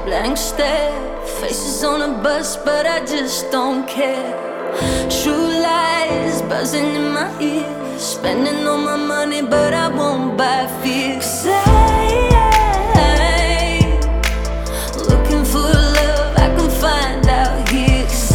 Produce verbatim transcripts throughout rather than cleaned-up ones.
blank stare. Faces on a bus, but I just don't care. True lies buzzing in my ears, spending all my money, but I won't buy fear. 'Cause I, looking for love I can find out here. 'Cause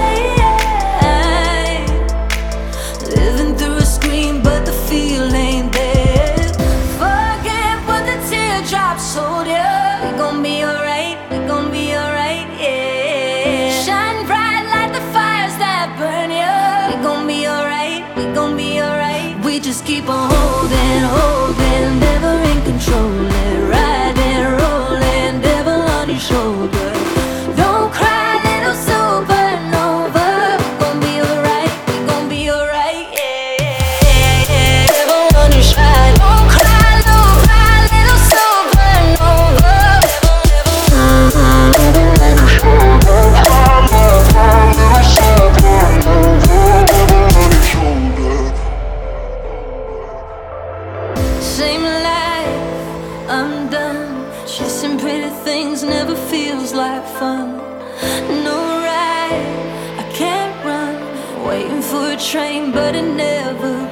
I, living through a screen, but the feel ain't there. Forget what the teardrops told you. We gon' be alright, we gon' be alright, yeah. Shine bright like the fires that burn you. We gon' be alright, we gon' be alright. We just keep on holding, holding, never in control. Riding, rolling, devil on your shoulder. Don't cry, little supernova. We gon' be alright, we gon' be alright, yeah. Devil on your shoulder. Don't cry, don't cry, little supernova. Same life, I'm done. Chasing pretty things never feels like fun. No ride, I can't run. Waiting for a train, but it never